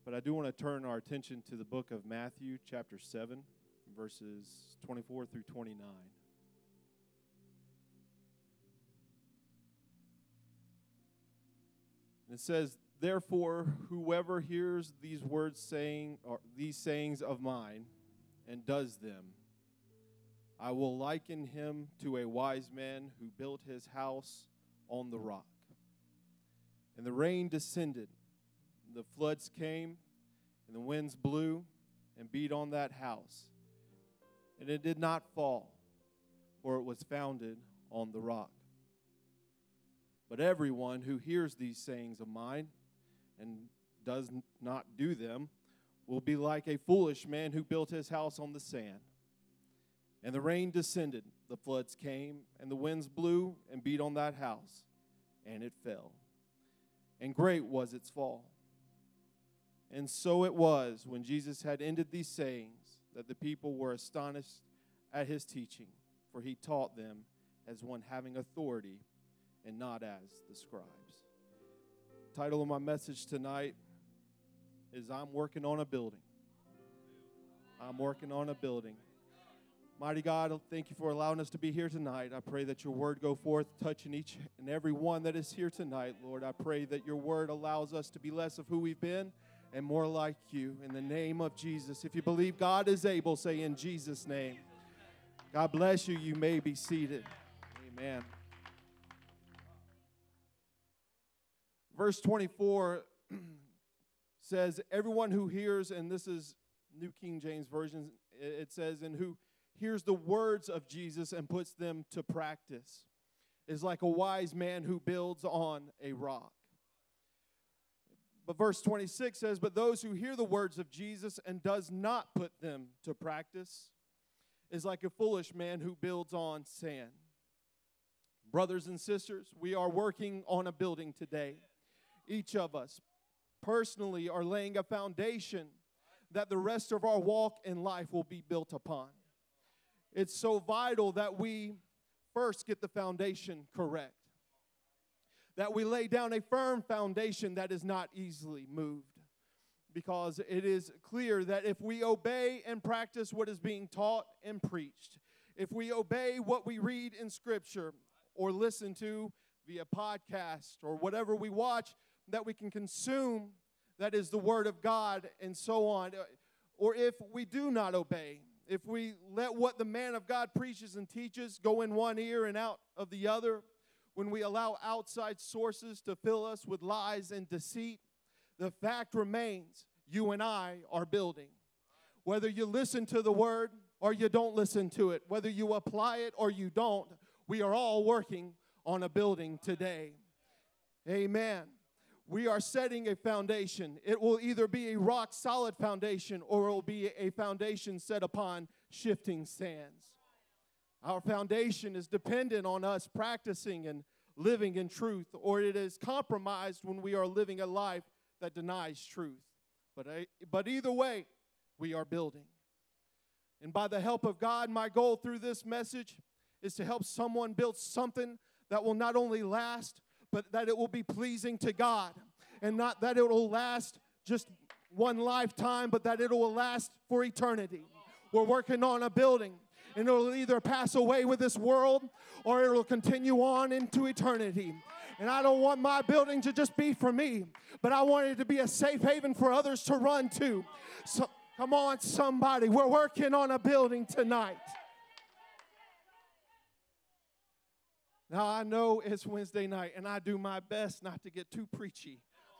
But I do want to turn our attention to the book of Matthew, chapter 7, verses 24 through 29. And it says, "Therefore, whoever hears these words saying, or these sayings of mine, and does them, I will liken him to a wise man who built his house on the rock. And the rain descended, the floods came, and the winds blew and beat on that house. And it did not fall, for it was founded on the rock. But everyone who hears these sayings of mine and does not do them will be like a foolish man who built his house on the sand. And the rain descended, the floods came, and the winds blew and beat on that house, and it fell. And great was its fall. And so it was, when Jesus had ended these sayings, that the people were astonished at his teaching, for he taught them as one having authority and not as the scribes." The title of my message tonight is "I'm Working on a Building." I'm working on a building. Mighty God, thank you for allowing us to be here tonight. I pray that your word go forth, touching each and every one that is here tonight, Lord. I pray that your word allows us to be less of who we've been and more like you. In the name of Jesus. If you believe God is able, say in Jesus' name. God bless you. You may be seated. Amen. Verse 24 says, everyone who hears, and this is New King James Version, it says, and who hears the words of Jesus and puts them to practice is like a wise man who builds on a rock. But verse 26 says, but those who hear the words of Jesus and does not put them to practice is like a foolish man who builds on sand. Brothers and sisters, we are working on a building today. Each of us personally are laying a foundation that the rest of our walk in life will be built upon. It's so vital that we first get the foundation correct, that we lay down a firm foundation that is not easily moved, because it is clear that if we obey and practice what is being taught and preached, if we obey what we read in Scripture or listen to via podcast or whatever we watch that we can consume, that is the Word of God and so on, or if we do not obey, if we let what the man of God preaches and teaches go in one ear and out of the other, when we allow outside sources to fill us with lies and deceit, the fact remains, you and I are building. Whether you listen to the word or you don't listen to it, whether you apply it or you don't, we are all working on a building today. Amen. We are setting a foundation. It will either be a rock-solid foundation or it will be a foundation set upon shifting sands. Our foundation is dependent on us practicing and living in truth, or it is compromised when we are living a life that denies truth. But either way, we are building. And by the help of God, my goal through this message is to help someone build something that will not only last, but that it will be pleasing to God. And not that it will last just one lifetime, but that it will last for eternity. We're working on a building, and it will either pass away with this world or it will continue on into eternity. And I don't want my building to just be for me, but I want it to be a safe haven for others to run to. So, come on, somebody. We're working on a building tonight. Now, I know it's Wednesday night, and I do my best not to get too preachy.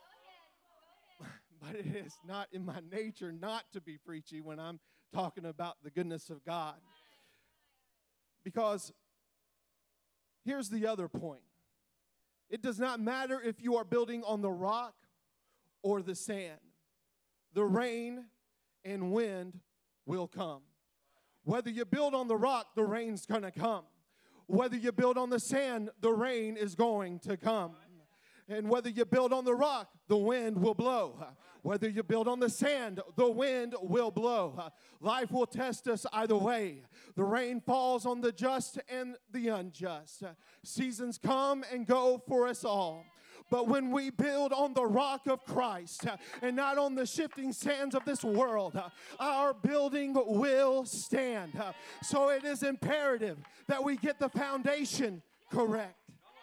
But it is not in my nature not to be preachy when I'm talking about the goodness of God. Because here's the other point. It does not matter if you are building on the rock or the sand. The rain and wind will come. Whether you build on the rock, the rain's going to come. Whether you build on the sand, the rain is going to come. And whether you build on the rock, the wind will blow. Whether you build on the sand, the wind will blow. Life will test us either way. The rain falls on the just and the unjust. Seasons come and go for us all. But when we build on the rock of Christ and not on the shifting sands of this world, our building will stand. So it is imperative that we get the foundation correct.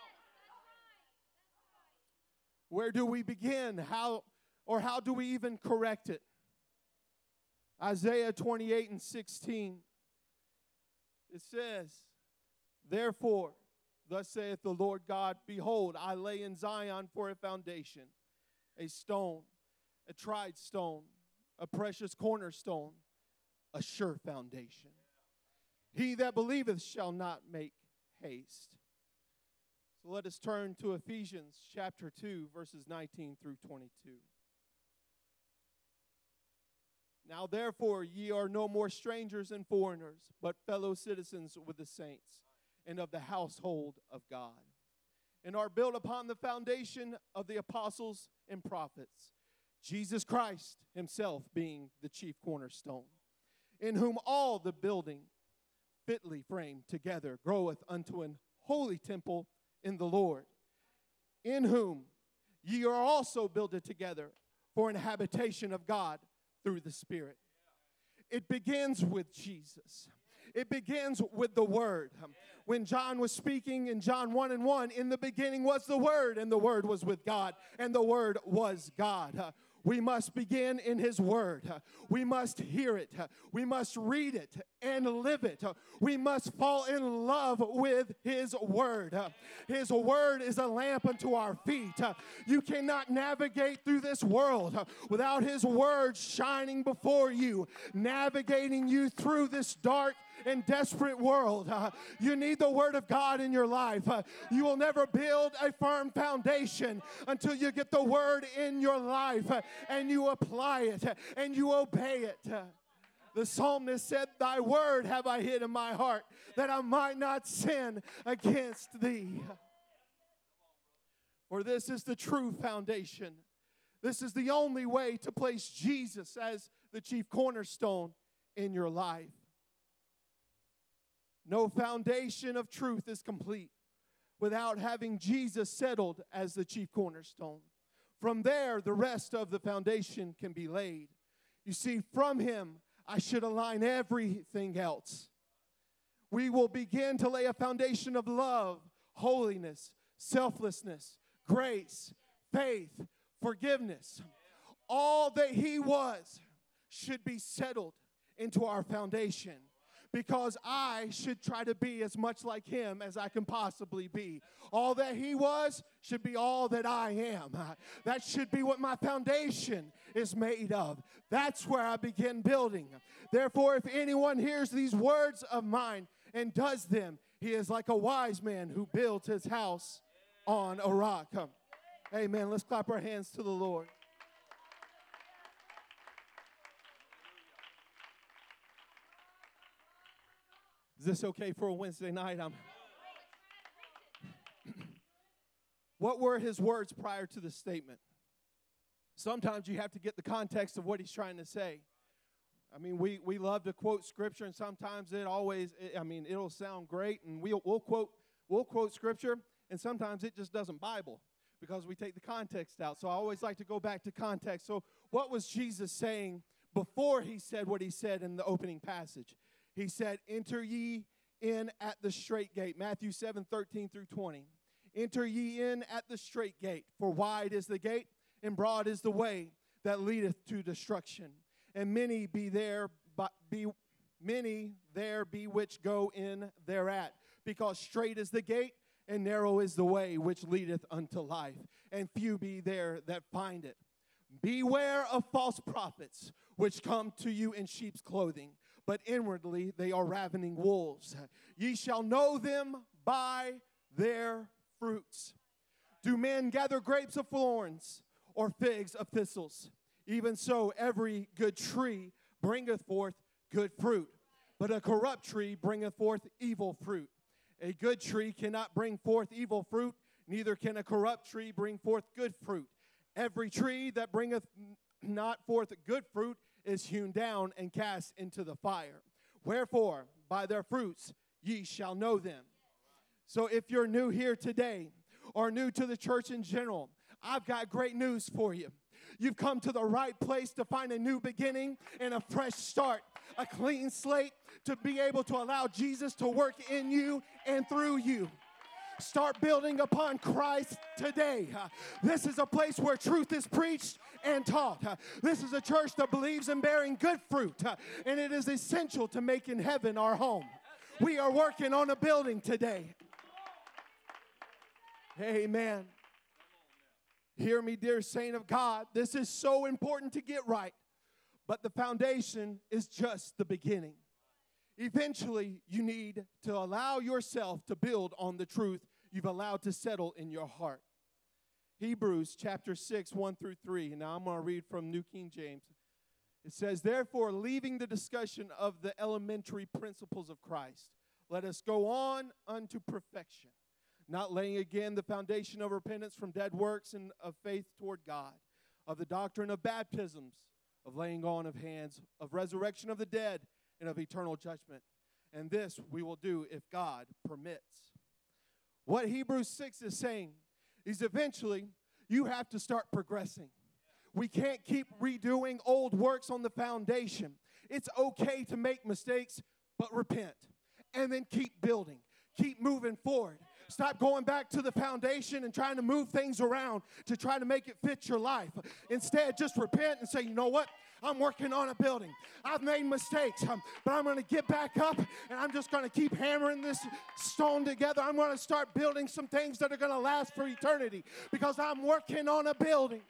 Where do we begin? How do we even correct it? Isaiah 28:16. It says, therefore, thus saith the Lord God, behold, I lay in Zion for a foundation, a stone, a tried stone, a precious cornerstone, a sure foundation. He that believeth shall not make haste. So let us turn to Ephesians chapter 2, verses 19 through 22. Now therefore ye are no more strangers and foreigners, but fellow citizens with the saints and of the household of God, and are built upon the foundation of the apostles and prophets, Jesus Christ himself being the chief cornerstone, in whom all the building fitly framed together groweth unto an holy temple in the Lord, in whom ye are also builded together for an habitation of God through the Spirit. It begins with Jesus. It begins with the Word. When John was speaking in John 1:1, in the beginning was the Word, and the Word was with God, and the Word was God. We must begin in His Word. We must hear it. We must read it and live it. We must fall in love with His Word. His Word is a lamp unto our feet. You cannot navigate through this world without His Word shining before you, navigating you through this dark and desperate world. You need the Word of God in your life. You will never build a firm foundation until you get the Word in your life and you apply it and you obey it. The psalmist said, thy word have I hid in my heart, that I might not sin against thee. For this is the true foundation. This is the only way to place Jesus as the chief cornerstone in your life. No foundation of truth is complete without having Jesus settled as the chief cornerstone. From there, the rest of the foundation can be laid. You see, from Him, I should align everything else. We will begin to lay a foundation of love, holiness, selflessness, grace, faith, forgiveness. All that He was should be settled into our foundation, because I should try to be as much like Him as I can possibly be. All that He was should be all that I am. That should be what my foundation is made of. That's where I begin building. Therefore, if anyone hears these words of mine and does them, he is like a wise man who built his house on a rock. Amen. Let's clap our hands to the Lord. Is this okay for a Wednesday night? What were his words prior to the statement? Sometimes you have to get the context of what he's trying to say. I mean, we love to quote scripture, and sometimes it'll sound great, and we'll quote scripture, and sometimes it just doesn't Bible because we take the context out. So I always like to go back to context. So what was Jesus saying before he said what he said in the opening passage? He said, enter ye in at the strait gate. Matthew 7:13 through 20. Enter ye in at the strait gate, for wide is the gate, and broad is the way that leadeth to destruction. And many there be which go in thereat. Because strait is the gate, and narrow is the way which leadeth unto life, and few be there that find it. Beware of false prophets, which come to you in sheep's clothing, but inwardly they are ravening wolves. Ye shall know them by their fruits. Do men gather grapes of thorns, or figs of thistles? Even so, every good tree bringeth forth good fruit, but a corrupt tree bringeth forth evil fruit. A good tree cannot bring forth evil fruit, neither can a corrupt tree bring forth good fruit. Every tree that bringeth not forth good fruit is hewn down and cast into the fire. Wherefore, by their fruits ye shall know them. So if you're new here today, or new to the church in general, I've got great news for you. You've come to the right place to find a new beginning and a fresh start, a clean slate to be able to allow Jesus to work in you and through you. Start building upon Christ today. This is a place where truth is preached and taught. This is a church that believes in bearing good fruit, and it is essential to making heaven our home. We are working on a building today. Amen. Hear me, dear saint of God. This is so important to get right, but the foundation is just the beginning. Eventually, you need to allow yourself to build on the truth you've allowed to settle in your heart. Hebrews chapter 6, 1 through 3. Now I'm going to read from New King James. It says, therefore, leaving the discussion of the elementary principles of Christ, let us go on unto perfection, not laying again the foundation of repentance from dead works and of faith toward God, of the doctrine of baptisms, of laying on of hands, of resurrection of the dead, and of eternal judgment. And this we will do if God permits. What Hebrews 6 is saying is eventually you have to start progressing. We can't keep redoing old works on the foundation. It's okay to make mistakes, but repent. And then keep building. Keep moving forward. Stop going back to the foundation and trying to move things around to try to make it fit your life. Instead, just repent and say, you know what? I'm working on a building. I've made mistakes, but I'm going to get back up, and I'm just going to keep hammering this stone together. I'm going to start building some things that are going to last for eternity because I'm working on a building.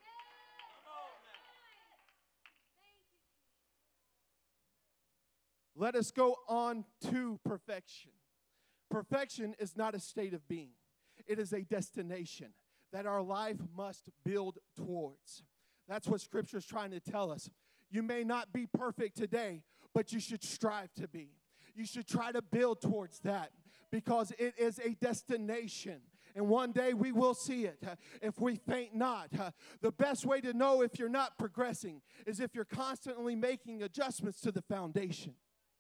Let us go on to perfection. Perfection is not a state of being. It is a destination that our life must build towards. That's what Scripture is trying to tell us. You may not be perfect today, but you should strive to be. You should try to build towards that because it is a destination. And one day we will see it if we faint not. The best way to know if you're not progressing is if you're constantly making adjustments to the foundation.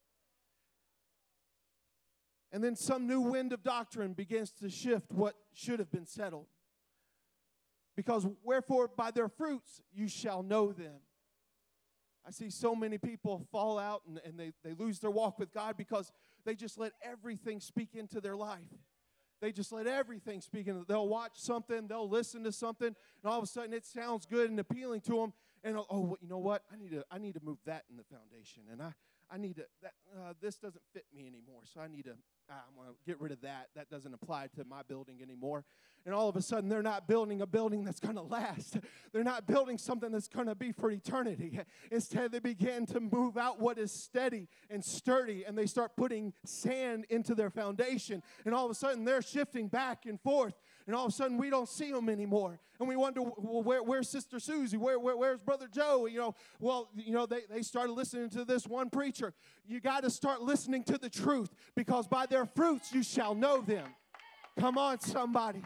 And then some new wind of doctrine begins to shift what should have been settled. Because wherefore by their fruits you shall know them. I see so many people fall out and they lose their walk with God because they just let everything speak into their life. They just let everything speak into. They'll watch something, they'll listen to something, and all of a sudden it sounds good and appealing to them. And oh, you know what? I need to move that in the foundation, and I need to. This doesn't fit me anymore, so I'm going to get rid of that. That doesn't apply to my building anymore. And all of a sudden, they're not building a building that's going to last. They're not building something that's going to be for eternity. Instead, they begin to move out what is steady and sturdy, and they start putting sand into their foundation. And all of a sudden, they're shifting back and forth. And all of a sudden, we don't see them anymore. And we wonder, well, where's Sister Susie? Where's Brother Joe? They started listening to this one preacher. You got to start listening to the truth, because by their fruits you shall know them. Come on, somebody.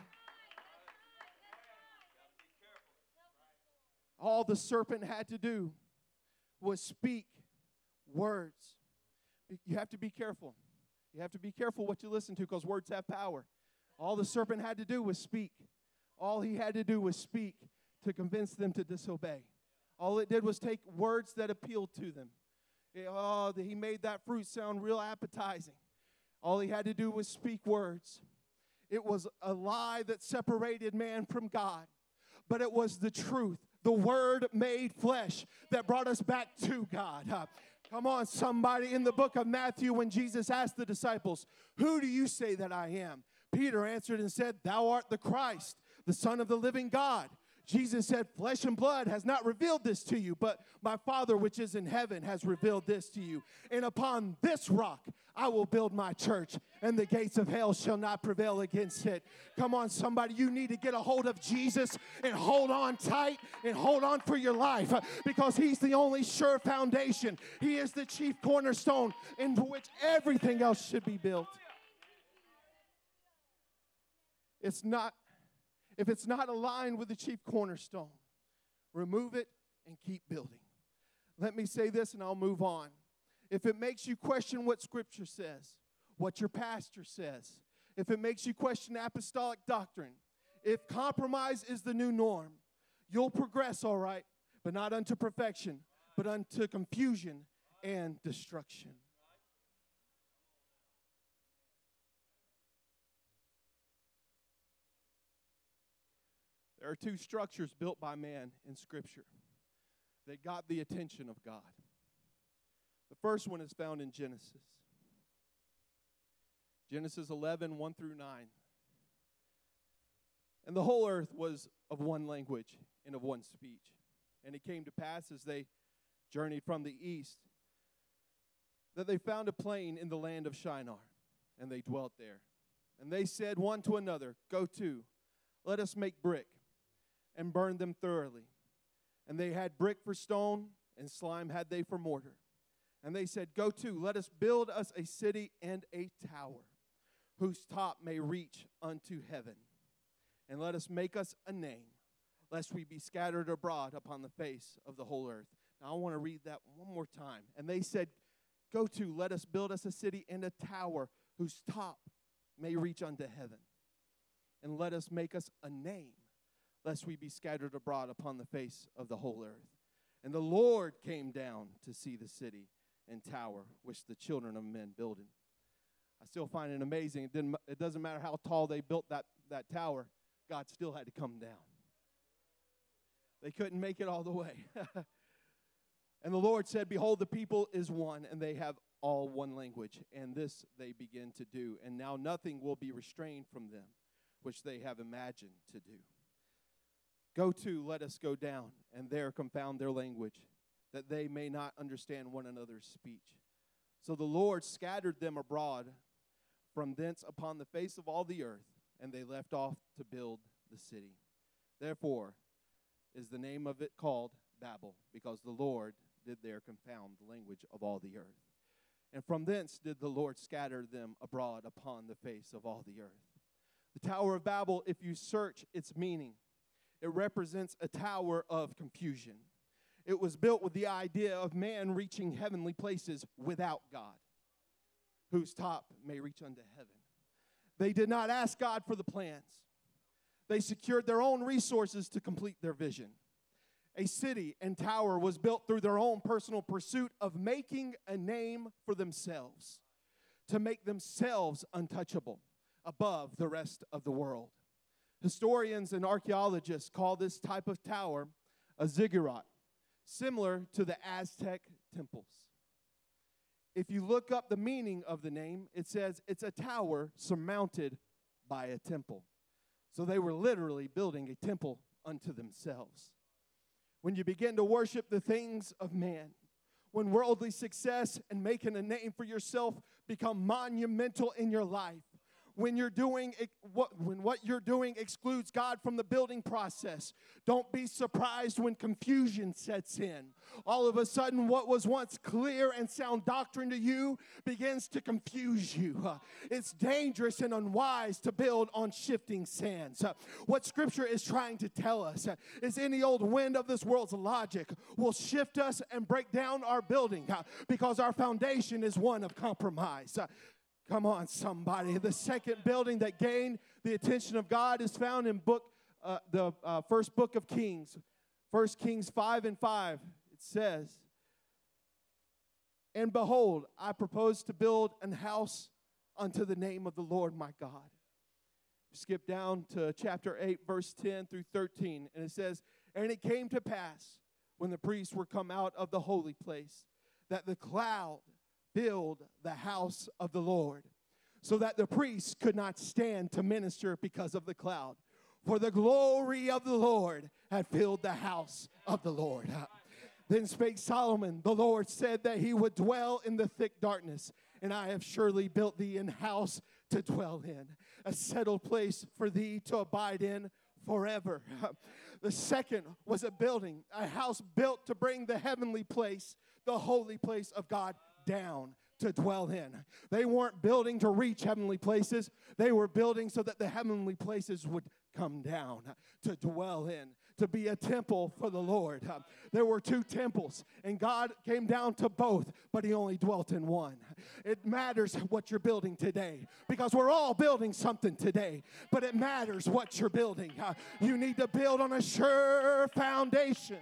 All the serpent had to do was speak words. You have to be careful. You have to be careful what you listen to, because words have power. All the serpent had to do was speak. All he had to do was speak to convince them to disobey. All it did was take words that appealed to them. He made that fruit sound real appetizing. All he had to do was speak words. It was a lie that separated man from God, but it was the truth. The Word made flesh that brought us back to God. Come on, somebody. In the book of Matthew, when Jesus asked the disciples, "Who do you say that I am?" Peter answered and said, "Thou art the Christ, the Son of the living God." Jesus said, "Flesh and blood has not revealed this to you, but my Father which is in heaven has revealed this to you. And upon this rock I will build my church, and the gates of hell shall not prevail against it." Come on, somebody. You need to get a hold of Jesus and hold on tight and hold on for your life, because He's the only sure foundation. He is the chief cornerstone into which everything else should be built. If it's not aligned with the chief cornerstone, remove it and keep building. Let me say this and I'll move on. If it makes you question what Scripture says, what your pastor says, if it makes you question apostolic doctrine, If compromise is the new norm, you'll progress all right, but not unto perfection, but unto confusion and destruction. There are two structures built by man in Scripture that got the attention of God. The first one is found in Genesis. Genesis 11, 1 through 9. And the whole earth was of one language and of one speech. And it came to pass as they journeyed from the east that they found a plain in the land of Shinar, and they dwelt there. And they said one to another, Go to, let us make brick, and burn them thoroughly. And they had brick for stone, and slime had they for mortar. And they said, Go to, let us build us a city and a tower, whose top may reach unto heaven. And let us make us a name, lest we be scattered abroad upon the face of the whole earth. Now I want to read that one more time. And they said, Go to, let us build us a city and a tower, whose top may reach unto heaven. And let us make us a name, lest we be scattered abroad upon the face of the whole earth. And the Lord came down to see the city and tower which the children of men builded. I still find it amazing. It doesn't matter how tall they built that tower, God still had to come down. They couldn't make it all the way. And the Lord said, Behold, the people is one, and they have all one language. And this they begin to do. And now nothing will be restrained from them, which they have imagined to do. Go to, let us go down, and there confound their language, that they may not understand one another's speech. So the Lord scattered them abroad from thence upon the face of all the earth, and they left off to build the city. Therefore is the name of it called Babel, because the Lord did there confound the language of all the earth. And from thence did the Lord scatter them abroad upon the face of all the earth. The Tower of Babel, if you search its meaning, it represents a tower of confusion. It was built with the idea of man reaching heavenly places without God, whose top may reach unto heaven. They did not ask God for the plans. They secured their own resources to complete their vision. A city and tower was built through their own personal pursuit of making a name for themselves, to make themselves untouchable above the rest of the world. Historians and archaeologists call this type of tower a ziggurat, similar to the Aztec temples. If you look up the meaning of the name, it says it's a tower surmounted by a temple. So they were literally building a temple unto themselves. When you begin to worship the things of man, when worldly success and making a name for yourself become monumental in your life, when what you're doing excludes God from the building process, don't be surprised when confusion sets in. All of a sudden, what was once clear and sound doctrine to you begins to confuse you. It's dangerous and unwise to build on shifting sands. What Scripture is trying to tell us is any old wind of this world's logic will shift us and break down our building because our foundation is one of compromise. Come on, somebody. The second building that gained the attention of God is found in the first book of Kings. 1 Kings 5:5. It says, And behold, I propose to build an house unto the name of the Lord my God. Skip down to chapter 8, verse 10 through 13. And it says, And it came to pass, when the priests were come out of the holy place, that the cloud build the house of the Lord, so that the priests could not stand to minister because of the cloud. For the glory of the Lord had filled the house of the Lord. Then spake Solomon, the Lord said that he would dwell in the thick darkness, and I have surely built thee an house to dwell in, a settled place for thee to abide in forever. The second was a building, a house built to bring the heavenly place, the holy place of God, down to dwell in. They weren't building to reach heavenly places. They were building so that the heavenly places would come down to dwell in. to be a temple for the Lord. There were two temples, and God came down to both, but he only dwelt in one. It matters what you're building today, because we're all building something today, but it matters what you're building. You need to build on a sure foundation.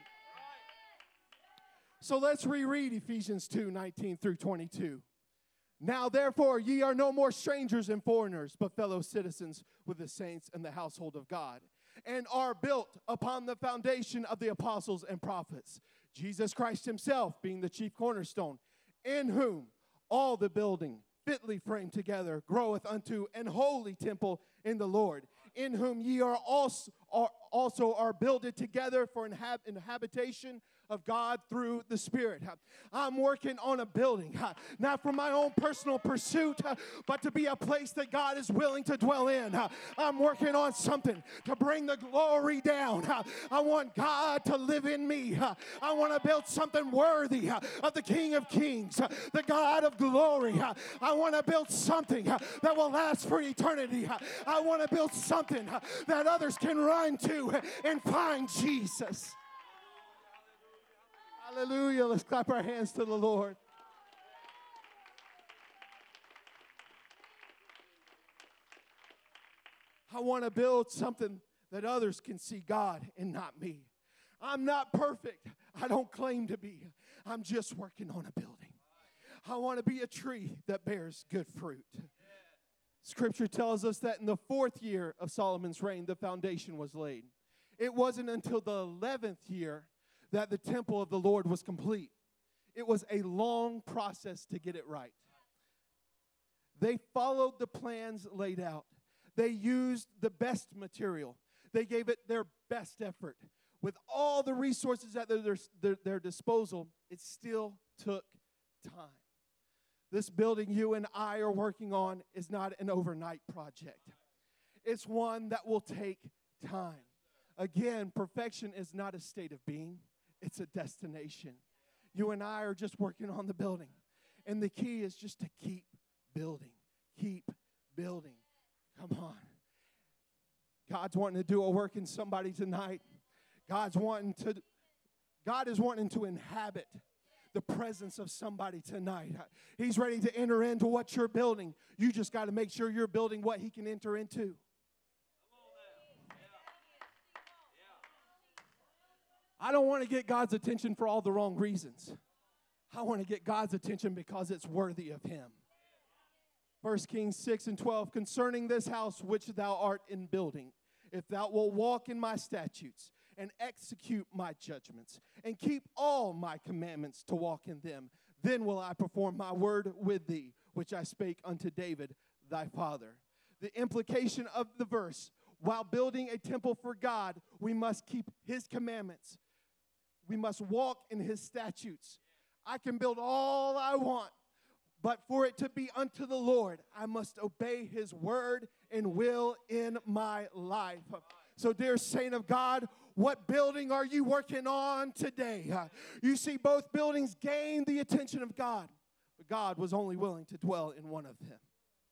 So let's reread Ephesians 2:19 through 22. Now, therefore, ye are no more strangers and foreigners, but fellow citizens with the saints in the household of God, and are built upon the foundation of the apostles and prophets, Jesus Christ himself being the chief cornerstone, in whom all the building fitly framed together groweth unto an holy temple in the Lord, in whom ye are also builded together for an habitation of God through the Spirit. I'm working on a building, not for my own personal pursuit, but to be a place that God is willing to dwell in. I'm working on something to bring the glory down. I want God to live in me. I want to build something worthy of the King of Kings, the God of glory. I want to build something that will last for eternity. I want to build something that others can run to and find Jesus. Hallelujah. Let's clap our hands to the Lord. I want to build something that others can see God and not me. I'm not perfect. I don't claim to be. I'm just working on a building. I want to be a tree that bears good fruit. Scripture tells us that in the 4th year of Solomon's reign, the foundation was laid. It wasn't until the 11th year that the temple of the Lord was complete. It was a long process to get it right. They followed the plans laid out. They used the best material. They gave it their best effort. With all the resources at their disposal, it still took time. This building you and I are working on is not an overnight project. It's one that will take time. Again, perfection is not a state of being. It's a destination. You and I are just working on the building. And the key is just to keep building. Keep building. Come on. God's wanting to do a work in somebody tonight. God is wanting to inhabit the presence of somebody tonight. He's ready to enter into what you're building. You just got to make sure you're building what he can enter into. I don't want to get God's attention for all the wrong reasons. I want to get God's attention because it's worthy of him. 1 Kings 6:12, concerning this house which thou art in building, if thou wilt walk in my statutes and execute my judgments and keep all my commandments to walk in them, then will I perform my word with thee, which I spake unto David thy father. The implication of the verse, while building a temple for God, we must keep his commandments. We must walk in his statutes. I can build all I want, but for it to be unto the Lord, I must obey his word and will in my life. So, dear saint of God, what building are you working on today? You see, both buildings gained the attention of God, but God was only willing to dwell in one of them.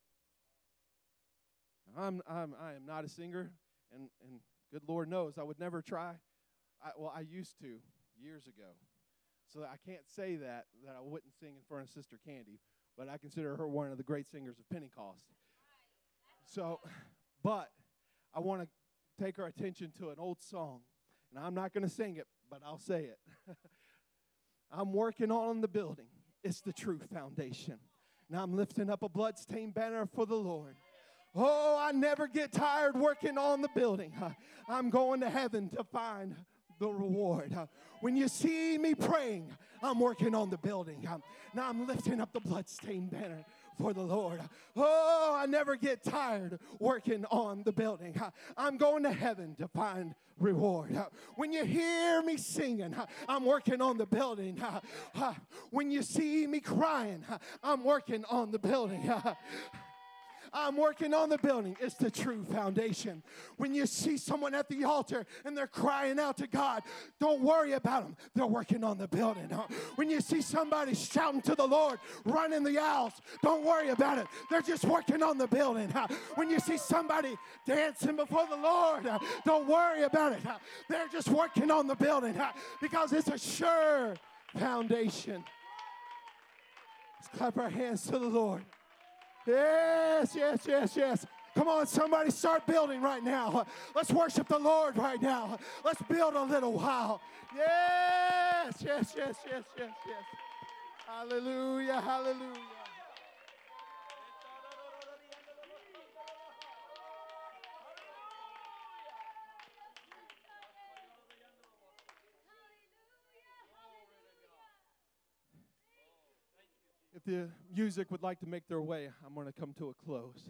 I am not a singer, and good Lord knows I would never try. I used to years ago. So I can't say that I wouldn't sing in front of Sister Candy, but I consider her one of the great singers of Pentecost. So, but I want to take our attention to an old song, and I'm not going to sing it, but I'll say it. I'm working on the building. It's the true foundation. Now I'm lifting up a bloodstained banner for the Lord. Oh, I never get tired working on the building. I'm going to heaven to find the reward. When you see me praying, I'm working on the building. Now I'm lifting up the bloodstained banner for the Lord. Oh, I never get tired working on the building. I'm going to heaven to find reward. When you hear me singing, I'm working on the building. When you see me crying, I'm working on the building. I'm working on the building. It's the true foundation. When you see someone at the altar and they're crying out to God, don't worry about them. They're working on the building. When you see somebody shouting to the Lord, running the aisles, don't worry about it. They're just working on the building. When you see somebody dancing before the Lord, don't worry about it. They're just working on the building because it's a sure foundation. Let's clap our hands to the Lord. Yes, yes, yes, yes. Come on, somebody start building right now. Let's worship the Lord right now. Let's build a little while. Yes, yes, yes, yes, yes, yes. Hallelujah, hallelujah. If the music would like to make their way, I'm going to come to a close.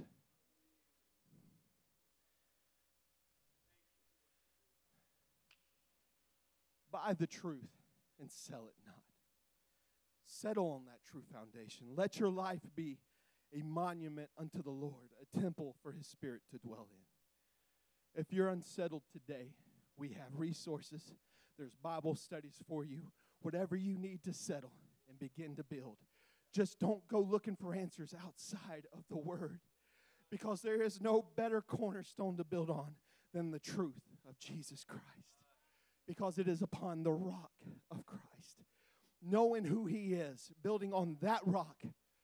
Buy the truth and sell it not. Settle on that true foundation. Let your life be a monument unto the Lord, a temple for His Spirit to dwell in. If you're unsettled today, we have resources. There's Bible studies for you. Whatever you need to settle and begin to build. Just don't go looking for answers outside of the Word, because there is no better cornerstone to build on than the truth of Jesus Christ, because it is upon the rock of Christ. Knowing who He is, building on that rock,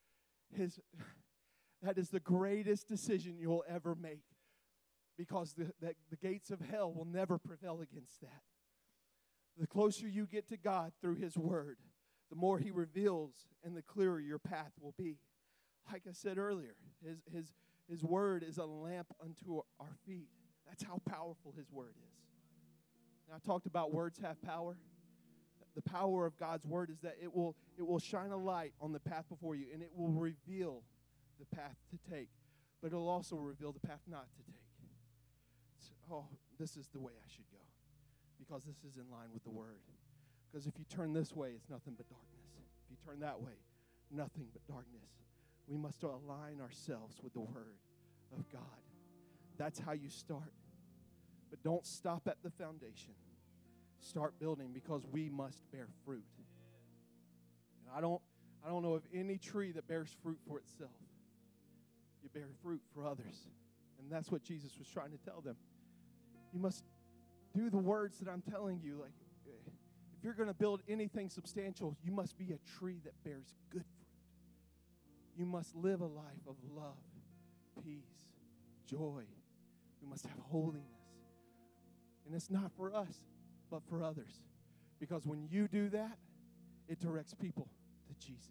that is the greatest decision you'll ever make, because the gates of hell will never prevail against that. The closer you get to God through His Word, the more He reveals and the clearer your path will be. Like I said earlier, His Word is a lamp unto our feet. That's how powerful His Word is. Now, I talked about words have power. The power of God's Word is that it will shine a light on the path before you, and it will reveal the path to take, but it'll also reveal the path not to take. This is the way I should go, because this is in line with the Word. Because if you turn this way, it's nothing but darkness. If you turn that way, nothing but darkness. We must align ourselves with the Word of God. That's how you start. But don't stop at the foundation. Start building, because we must bear fruit. And I don't know of any tree that bears fruit for itself. You bear fruit for others. And that's what Jesus was trying to tell them. You must do the words that I'm telling you. Like, if you're going to build anything substantial, you must be a tree that bears good fruit. You must live a life of love, peace, joy. We must have holiness. And it's not for us, but for others. Because when you do that, it directs people to Jesus.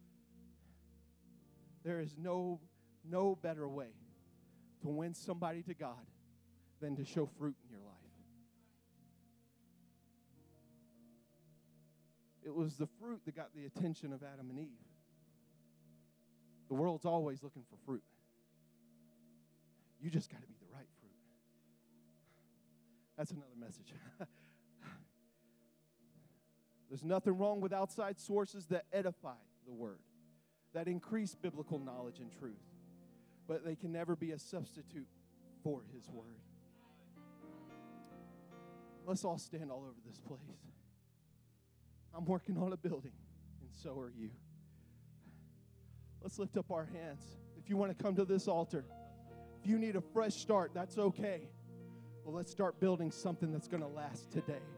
There is no better way to win somebody to God than to show fruit in your life. It was the fruit that got the attention of Adam and Eve. The world's always looking for fruit. You just got to be the right fruit. That's another message. There's nothing wrong with outside sources that edify the Word, that increase biblical knowledge and truth, but they can never be a substitute for His Word. Let's all stand all over this place. I'm working on a building, and so are you. Let's lift up our hands. If you want to come to this altar, if you need a fresh start, that's okay. Well, let's start building something that's going to last today.